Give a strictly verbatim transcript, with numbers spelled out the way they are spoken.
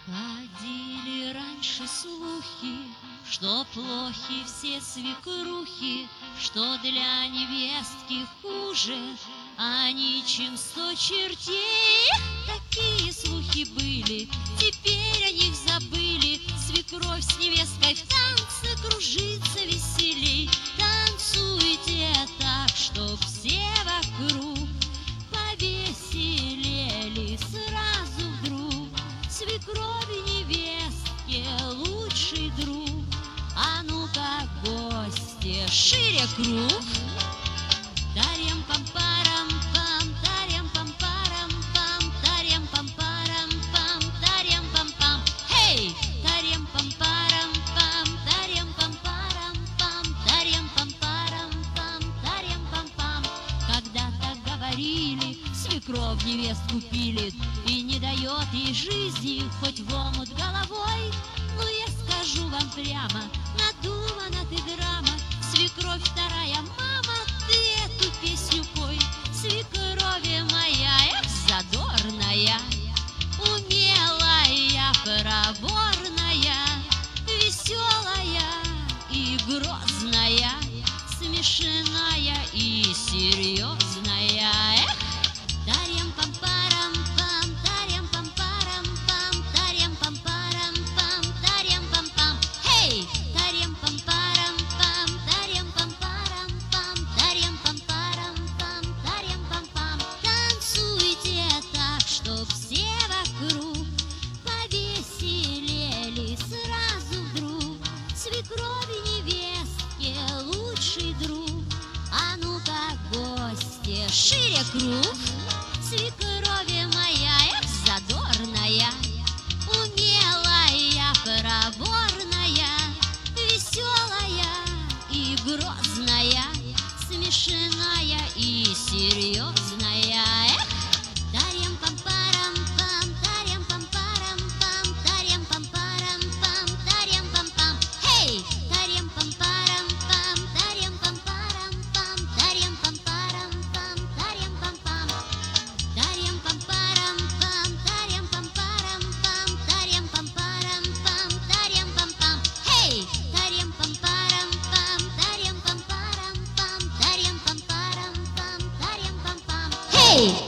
Ходили раньше слухи, что плохи все свекрухи, что для невестки хуже они, чем сто чертей. Такие слухи были, теперь о них забыли. Свекровь с невесткой в танце кружится веселей. Танцуйте так, чтоб все вокруг повеселели сразу вдруг. Свекрови невестке лучший друг. А ну-ка, гости, шире круг. Тарем пам парам пам, тарем пам парам пам, тарем пам парам пам, тарем пам пам. Эй! Тарем пам парам пам, тарем пам парам пам, тарем пам парам пам, тарем пам пам. Когда-то говорили, свекровь невестку пилит и не дает ей жизни хоть в омут головой. Ну я скажу вам прямо, надумана ты драма. Свекровь вторая мама, ты эту песню пой. Свекрови моя, эх, задорная, умелая, проворная, веселая и грозная, смешная и серьезная. Эх! Тарем пам парам пам, тарем пам парам пам, тарем пам парам пам, тарем пам пам. Эй! Тарем пам парам пам, тарем пам парам пам, тарем пам парам пам, тарем пам пам. Танцуйте так, чтоб все вокруг повеселели сразу вдруг. Свекрови невестке лучший друг. А ну-ка, гости, шире круг. Свекрови моя, эх, задорная, умелая, проворная, веселая и грозная, смешная и серьезная. Эх! Тарем пам парам пам, тарем пам парам пам, тарем пам парам пам, тарем пам пам. Эй! Тарем пам парам пам, тарем пам парам пам, тарем пам парам пам, тарем пам пам. Тарем пам парам пам, тарем пам парам пам, тарем пам парам пам, тарем пам пам. Эй! Тарем пам парам пам, тарем пам парам пам, тарем пам парам пам, тарем пам пам. Эй!